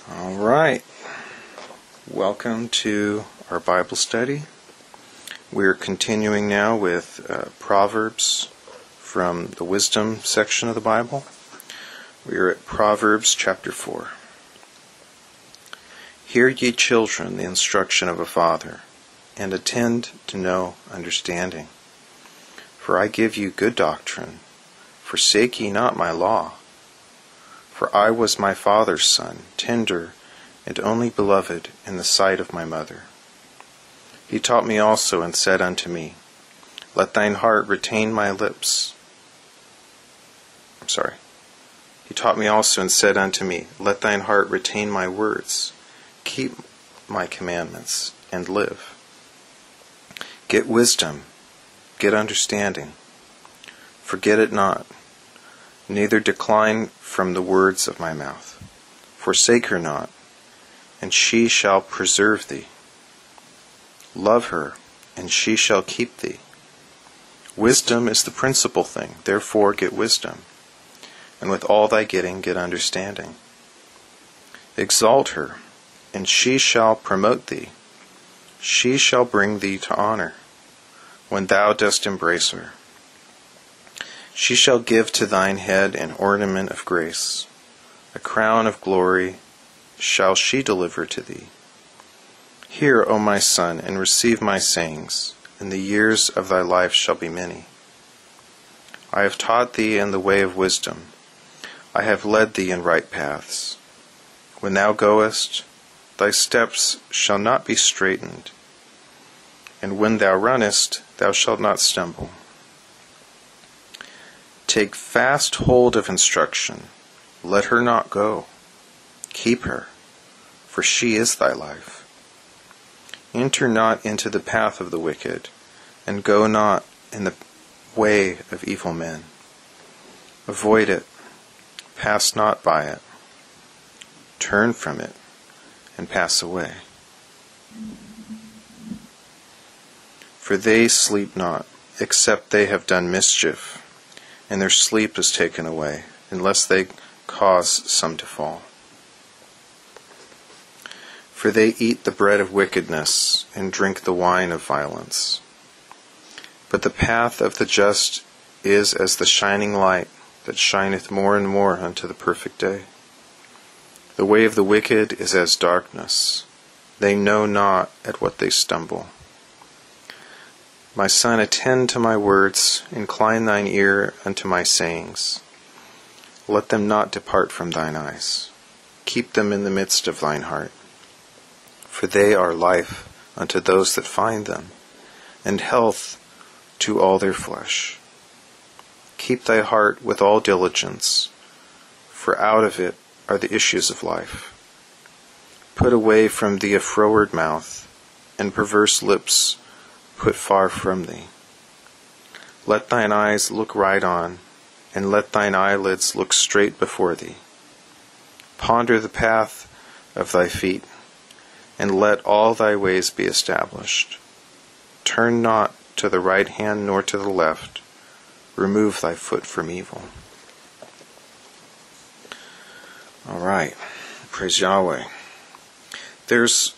All right. Welcome to our Bible study. We're continuing now with Proverbs from the Wisdom section of the Bible. We are at Proverbs chapter 4. Hear ye children the instruction of a father, and attend to know understanding. For I give you good doctrine. Forsake ye not my law. For I was my father's son, tender and only beloved in the sight of my mother. He taught me also and said unto me, Let thine heart retain my lips. He taught me also and said unto me, Let thine heart retain my words. Keep my commandments and live. Get wisdom, get understanding. Forget it not, neither decline from the words of my mouth. Forsake her not, and she shall preserve thee. Love her, and she shall keep thee. Wisdom is the principal thing, therefore get wisdom. And with all thy getting, get understanding. Exalt her, and she shall promote thee. She shall bring thee to honor, when thou dost embrace her. She shall give to thine head an ornament of grace. A crown of glory shall she deliver to thee. Hear, O my son, and receive my sayings, and the years of thy life shall be many. I have taught thee in the way of wisdom. I have led thee in right paths. When thou goest, thy steps shall not be straitened, and when thou runnest, thou shalt not stumble. Take fast hold of instruction. Let her not go. Keep her, for she is thy life. Enter not into the path of the wicked, and go not in the way of evil men. Avoid it, pass not by it. Turn from it, and pass away. For they sleep not, except they have done mischief, and their sleep is taken away, unless they cause some to fall. For they eat the bread of wickedness, and drink the wine of violence. But the path of the just is as the shining light, that shineth more and more unto the perfect day. The way of the wicked is as darkness. They know not at what they stumble. My son, attend to my words, incline thine ear unto my sayings. Let them not depart from thine eyes. Keep them in the midst of thine heart. For they are life unto those that find them, and health to all their flesh. Keep thy heart with all diligence, for out of it are the issues of life. Put away from thee a froward mouth, and perverse lips put far from thee. Let thine eyes look right on, and let thine eyelids look straight before thee. Ponder the path of thy feet, and let all thy ways be established. Turn not to the right hand nor to the left. Remove thy foot from evil. All right. Praise Yahweh. There's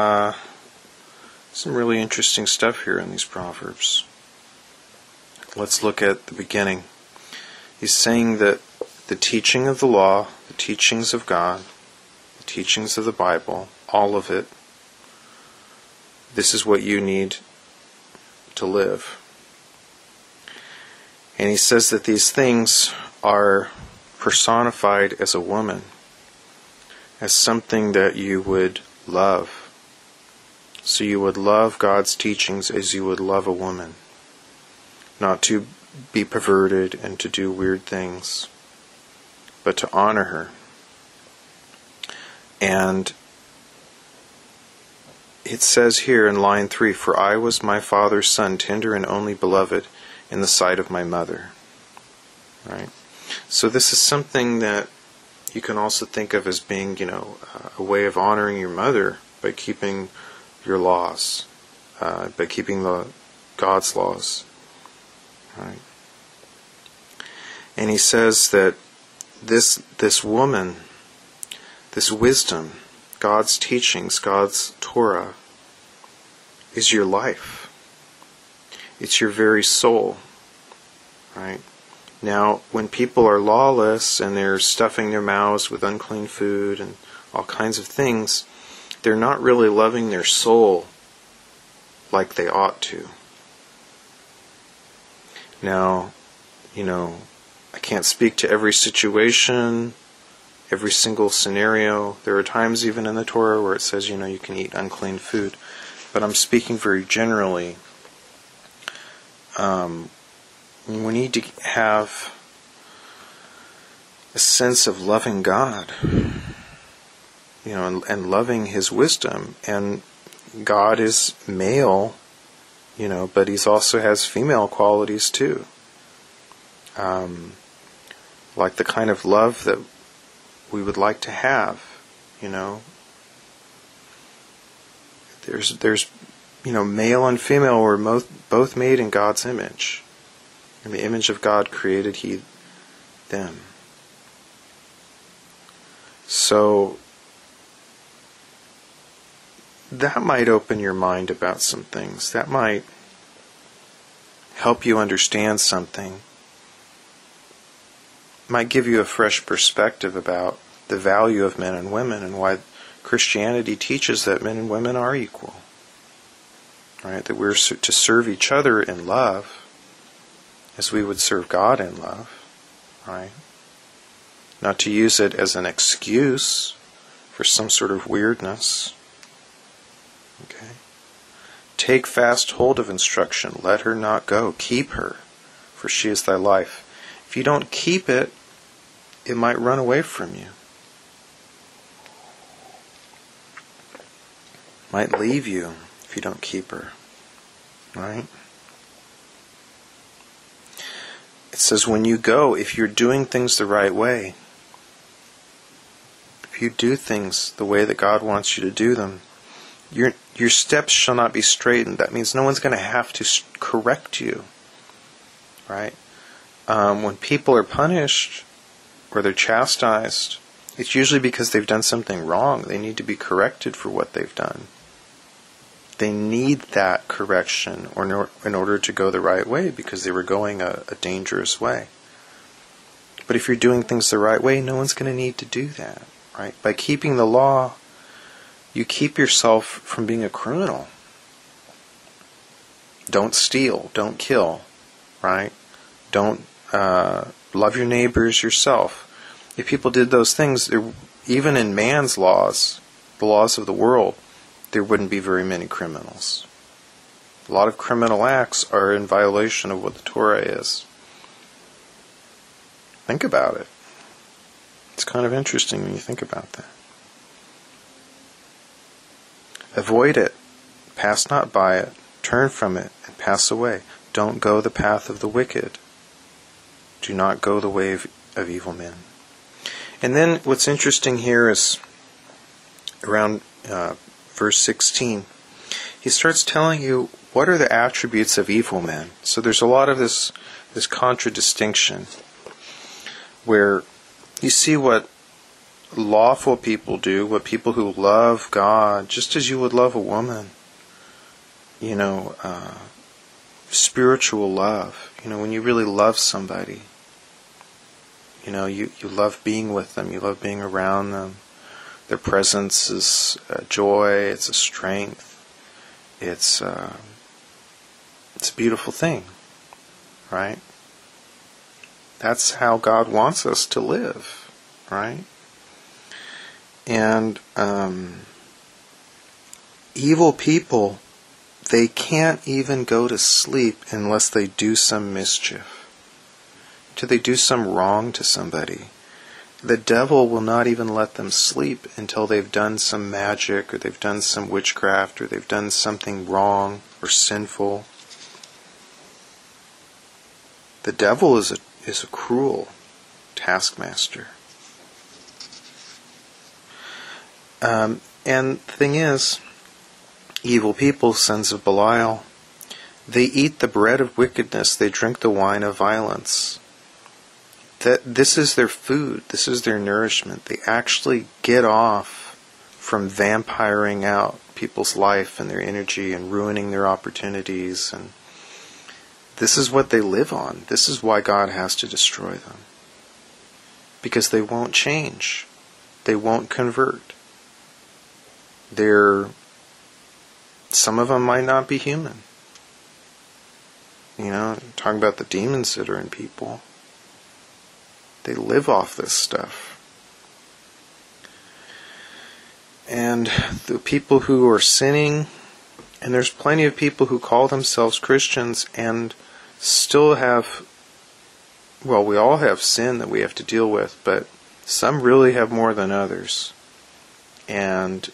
some really interesting stuff here in these Proverbs. Let's look at the beginning. He's saying that the teaching of the law, the teachings of God, the teachings of the Bible, all of it, this is what you need to live. And he says that these things are personified as a woman, as something that you would love. So you would love God's teachings as you would love a woman. Not to be perverted and to do weird things, but to honor her. And it says here in line 3, For I was my father's son, tender and only beloved in the sight of my mother. Right? So this is something that you can also think of as being, a way of honoring your mother by keeping your laws, by keeping God's laws. Right? And he says that this woman This wisdom, God's teachings, God's Torah, is your life. It's your very soul, right? Now, when people are lawless and they're stuffing their mouths with unclean food and all kinds of things, they're not really loving their soul like they ought to. Now, I can't speak to every situation, every single scenario. There are times even in the Torah where it says, you can eat unclean food. But I'm speaking very generally. We need to have a sense of loving God, and loving His wisdom. And God is male, but He also has female qualities too. Like the kind of love that we would like to have, There's male and female were both made in God's image. In the image of God created He them. So that might open your mind about some things. That might help you understand something. Might give you a fresh perspective about the value of men and women and why Christianity teaches that men and women are equal. Right? That we're to serve each other in love as we would serve God in love. Right? Not to use it as an excuse for some sort of weirdness. Okay? Take fast hold of instruction. Let her not go. Keep her, for she is thy life. If you don't keep it, it might run away from you. Might leave you if you don't keep her. Right? It says when you go, if you're doing things the right way, if you do things the way that God wants you to do them, your steps shall not be straightened. That means no one's going to have to correct you. Right? When people are punished or they're chastised, it's usually because they've done something wrong. They need to be corrected for what they've done. They need that correction in order to go the right way because they were going a dangerous way. But if you're doing things the right way, no one's going to need to do that. Right? By keeping the law, you keep yourself from being a criminal. Don't steal. Don't kill. Right? Don't love your neighbors yourself. If people did those things, even in man's laws, the laws of the world, there wouldn't be very many criminals. A lot of criminal acts are in violation of what the Torah is. Think about it. It's kind of interesting when you think about that. Avoid it. Pass not by it. Turn from it and pass away. Don't go the path of the wicked. Do not go the way of evil men. And then what's interesting here is around verse 16. He starts telling you what are the attributes of evil men. So there's a lot of this contradistinction where you see what lawful people do, what people who love God, just as you would love a woman. Spiritual love. When you really love somebody. You love being with them. You love being around them. Their presence is a joy. It's a strength. It's a beautiful thing, right? That's how God wants us to live, right? And evil people, they can't even go to sleep unless they do some mischief. Till they do some wrong to somebody. The devil will not even let them sleep until they've done some magic, or they've done some witchcraft, or they've done something wrong or sinful. The devil is a cruel taskmaster. And the thing is, evil people, sons of Belial, they eat the bread of wickedness, they drink the wine of violence. that this is their food, this is their nourishment. They actually get off from vampiring out people's life and their energy and ruining their opportunities. And this is what they live on. This is why God has to destroy them. Because they won't change. They won't convert. Some of them might not be human. Talking about the demons that are in people. They live off this stuff. And the people who are sinning, and there's plenty of people who call themselves Christians and still have, well, we all have sin that we have to deal with, but some really have more than others. And,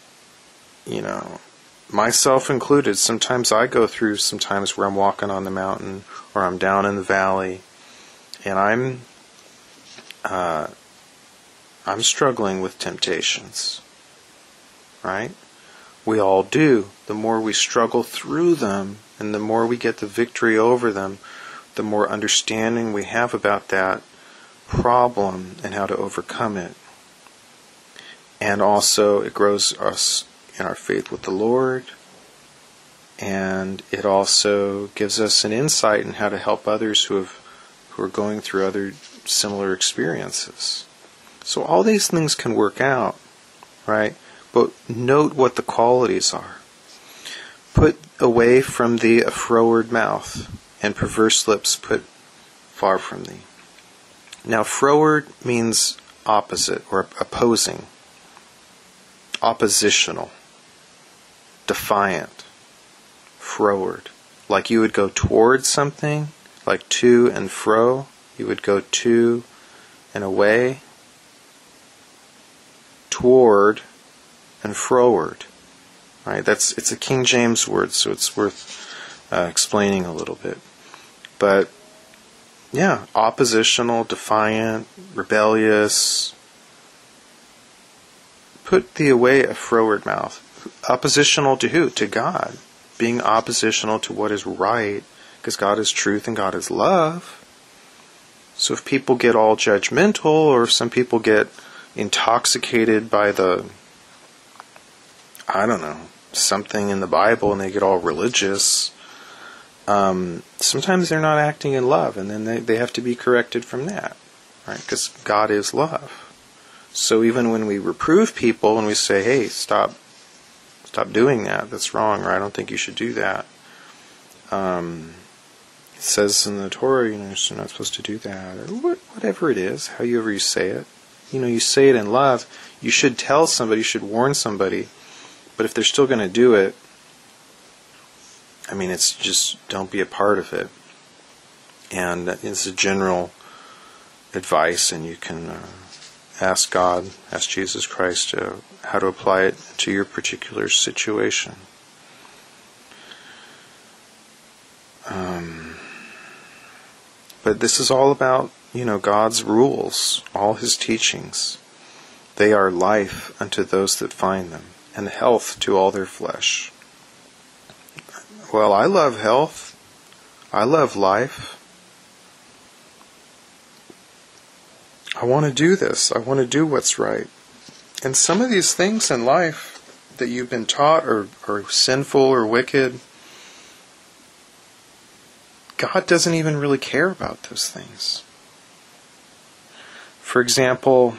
myself included, sometimes I go through some times where I'm walking on the mountain or I'm down in the valley, and I'm struggling with temptations, right? We all do. The more we struggle through them and the more we get the victory over them, the more understanding we have about that problem and how to overcome it. And also it grows us in our faith with the Lord, and it also gives us an insight in how to help others who are going through other similar experiences. So all these things can work out, right? But note what the qualities are. Put away from thee a froward mouth, and perverse lips put far from thee. Now froward means opposite or opposing, oppositional, defiant, froward. Like you would go towards something, like to and fro. You would go to and away, toward and froward. Right? It's a King James word, so it's worth explaining a little bit. But yeah, oppositional, defiant, rebellious. Put thee away a froward mouth. Oppositional to who? To God. Being oppositional to what is right, because God is truth and God is love. So if people get all judgmental, or if some people get intoxicated by something in the Bible, and they get all religious, sometimes they're not acting in love, and then they have to be corrected from that, right? Because God is love. So even when we reprove people and we say, hey, stop doing that, that's wrong, or I don't think you should do that. It says in the Torah, you're not supposed to do that, or whatever it is, however you say it. You say it in love. You should tell somebody, you should warn somebody, but if they're still going to do it, it's just, don't be a part of it. And it's a general advice, and you can ask God, ask Jesus Christ how to apply it to your particular situation. But this is all about, God's rules, all His teachings. They are life unto those that find them, and health to all their flesh. Well, I love health. I love life. I want to do this. I want to do what's right. And some of these things in life that you've been taught are sinful or wicked, God doesn't even really care about those things. For example,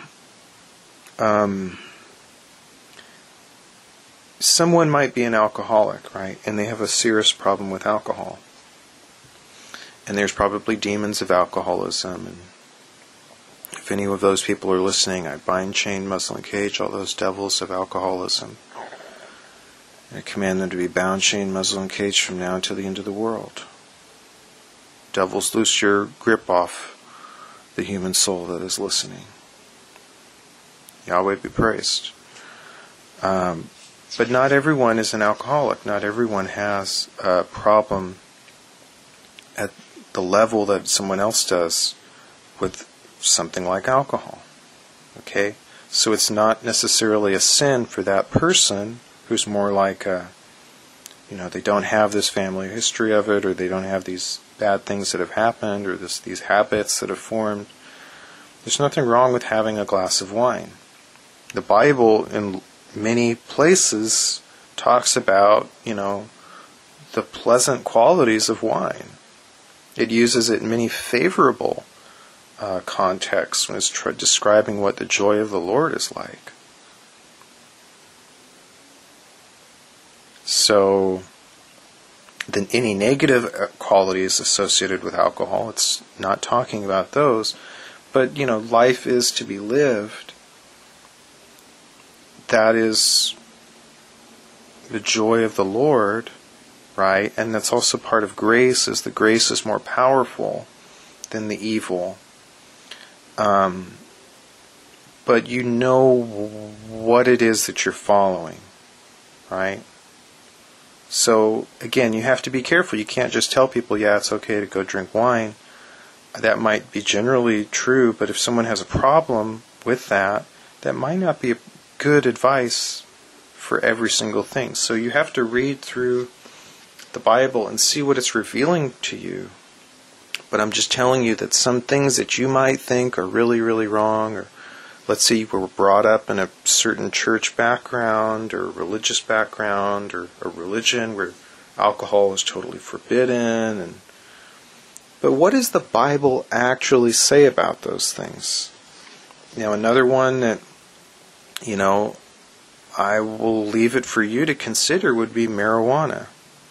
someone might be an alcoholic, right? And they have a serious problem with alcohol. And there's probably demons of alcoholism. And if any of those people are listening, I bind, chain, muzzle, and cage all those devils of alcoholism. And I command them to be bound, chained, muzzle, and caged from now until the end of the world. Devils, loose your grip off the human soul that is listening. Yahweh be praised. But not everyone is an alcoholic. Not everyone has a problem at the level that someone else does with something like alcohol. Okay? So it's not necessarily a sin for that person who's more like they don't have this family history of it, or they don't have these bad things that have happened, or these habits that have formed. There's nothing wrong with having a glass of wine. The Bible, in many places, talks about, the pleasant qualities of wine. It uses it in many favorable contexts when it's describing what the joy of the Lord is like. So, then any negative qualities associated with alcohol, it's not talking about those. But, life is to be lived. That is the joy of the Lord, right? And that's also part of grace, is the grace is more powerful than the evil. But you know what it is that you're following, right? So, again, you have to be careful. You can't just tell people, yeah, it's okay to go drink wine. That might be generally true, but if someone has a problem with that, that might not be good advice for every single thing. So you have to read through the Bible and see what it's revealing to you. But I'm just telling you that some things that you might think are really, really wrong, or let's say you were brought up in a certain church background or religious background or a religion where alcohol is totally forbidden. But what does the Bible actually say about those things? Another one that, I will leave it for you to consider would be marijuana.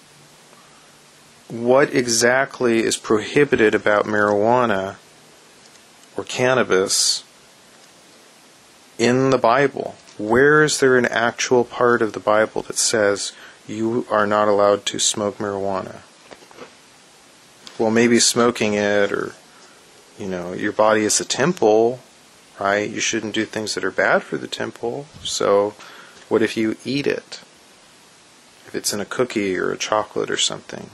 What exactly is prohibited about marijuana or cannabis in the Bible? Where is there an actual part of the Bible that says you are not allowed to smoke marijuana? Well, maybe smoking it, or, your body is a temple, right? You shouldn't do things that are bad for the temple. So what if you eat it? If it's in a cookie or a chocolate or something.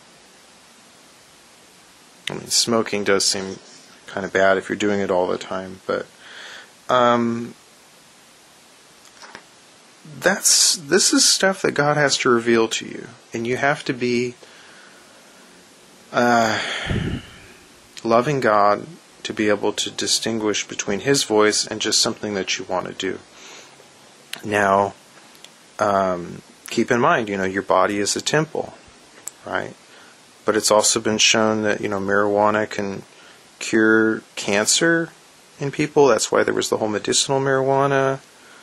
Smoking does seem kind of bad if you're doing it all the time, but this is stuff that God has to reveal to you, and you have to be loving God to be able to distinguish between His voice and just something that you want to do. Now, keep in mind, your body is a temple, right? But it's also been shown that, marijuana can cure cancer in people. That's why there was the whole medicinal marijuana,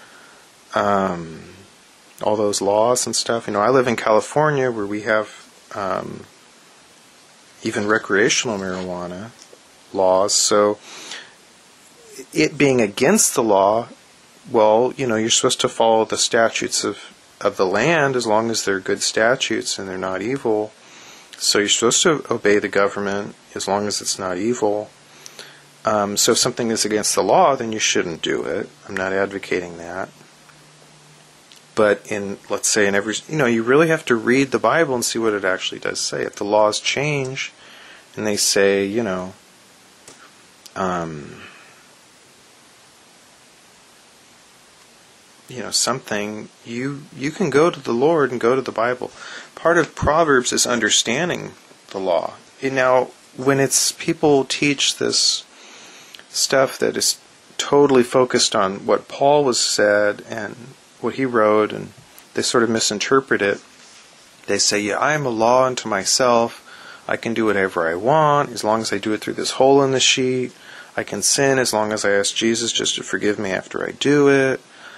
all those laws and stuff. I live in California where we have even recreational marijuana laws. So it being against the law, well, you're supposed to follow the statutes of the land as long as they're good statutes and they're not evil. So you're supposed to obey the government as long as it's not evil. So if something is against the law, then you shouldn't do it. I'm not advocating that. But let's say in every, you really have to read the Bible and see what it actually does say. If the laws change and they say, something, you can go to the Lord and go to the Bible. Part of Proverbs is understanding the law. Now, when it's people teach this stuff that is totally focused on what Paul was said and what he wrote, and they sort of misinterpret it. They say, yeah, I am a law unto myself. I can do whatever I want as long as I do it through this hole in the sheet. I can sin as long as I ask Jesus just to forgive me after I do it.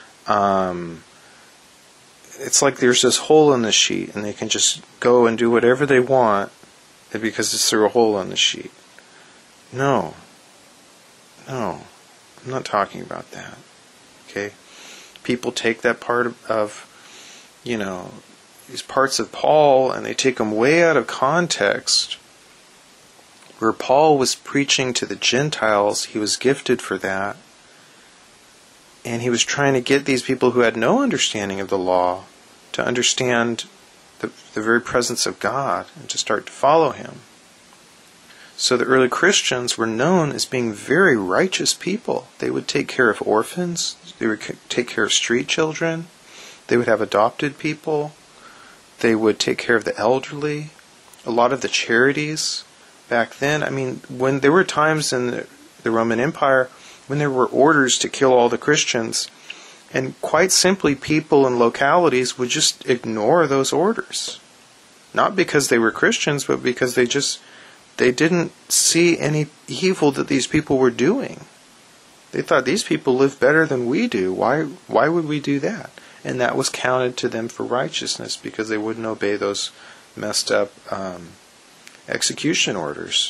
It's like there's this hole in the sheet and they can just go and do whatever they want because it's through a hole in the sheet. No, I'm not talking about that. Okay? People take that part of these parts of Paul and they take them way out of context. Where Paul was preaching to the Gentiles, he was gifted for that. And he was trying to get these people who had no understanding of the law to understand the very presence of God and to start to follow Him. So the early Christians were known as being very righteous people. They would take care of orphans. They would take care of street children. They would have adopted people. They would take care of the elderly. A lot of the charities back then, when there were times in the Roman Empire when there were orders to kill all the Christians, and quite simply people in localities would just ignore those orders. Not because they were Christians, but because they didn't see any evil that these people were doing. They thought, these people live better than we do. Why would we do that? And that was counted to them for righteousness because they wouldn't obey those messed up execution orders.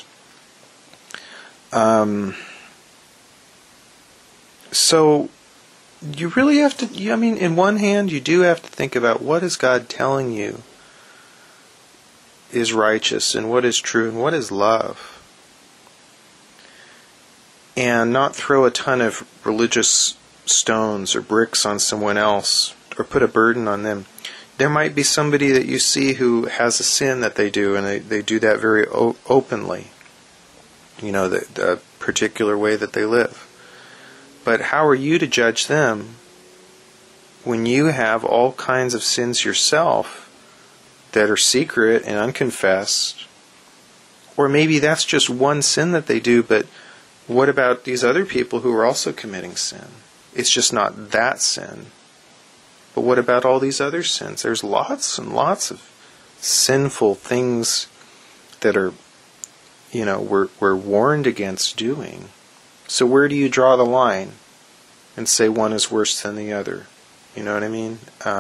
So you really have to, in one hand, you do have to think about what is God telling you is righteous and what is true and what is love. And not throw a ton of religious stones or bricks on someone else or put a burden on them. There might be somebody that you see who has a sin that they do, and they do that very openly. The particular way that they live. But how are you to judge them when you have all kinds of sins yourself that are secret and unconfessed? Or maybe that's just one sin that they do, but what about these other people who are also committing sin? It's just not that sin. But what about all these other sins? There's lots and lots of sinful things that are, we're warned against doing. So where do you draw the line and say one is worse than the other? You know what I mean?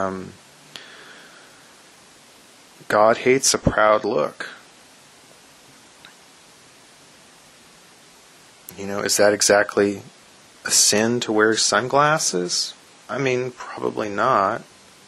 God hates a proud look. Is that exactly a sin to wear sunglasses? Probably not.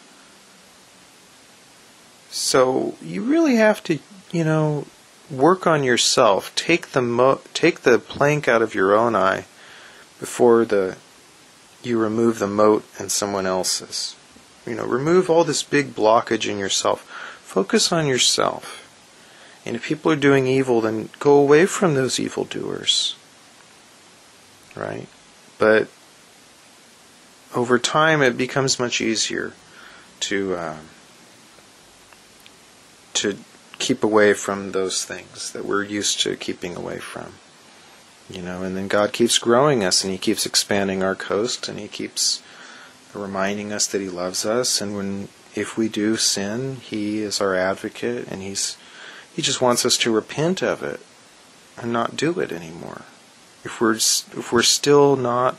So you really have to, work on yourself. Take the plank out of your own eye before you remove the mote in someone else's. Remove all this big blockage in yourself. Focus on yourself. And if people are doing evil, then go away from those evildoers. Right? But over time, it becomes much easier to keep away from those things that we're used to keeping away from. And then God keeps growing us, and He keeps expanding our coast, and He keeps reminding us that He loves us. And if we do sin, He is our advocate, and He just wants us to repent of it and not do it anymore. If we're still not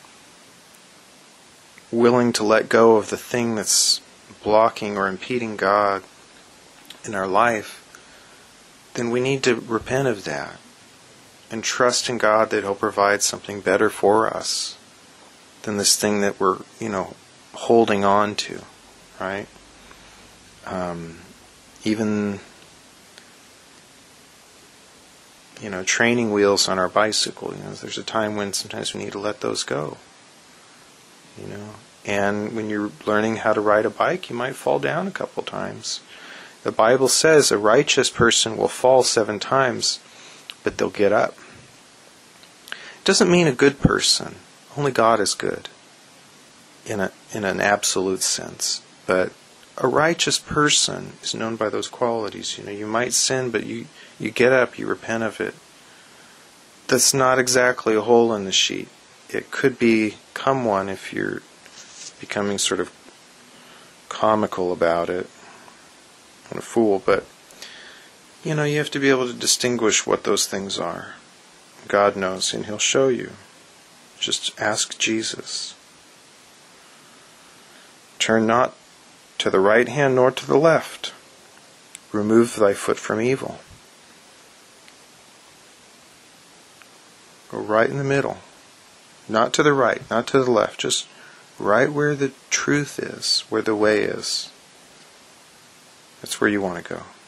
willing to let go of the thing that's blocking or impeding God in our life, then we need to repent of that and trust in God that He'll provide something better for us than this thing that we're, holding on to, right? Even training wheels on our bicycle, there's a time when sometimes we need to let those go, and when you're learning how to ride a bike, you might fall down a couple times. The Bible says a righteous person will fall 7 times, but they'll get up. It doesn't mean a good person. Only God is good in an absolute sense. But a righteous person is known by those qualities. You might sin, but you get up, you repent of it. That's not exactly a hole in the sheet. It could become one if you're becoming sort of comical about it and a fool. But, you have to be able to distinguish what those things are. God knows, and He'll show you. Just ask Jesus. Turn not to the right hand nor to the left. Remove thy foot from evil. Go right in the middle. Not to the right, not to the left. Just right where the truth is, where the way is. That's where you want to go.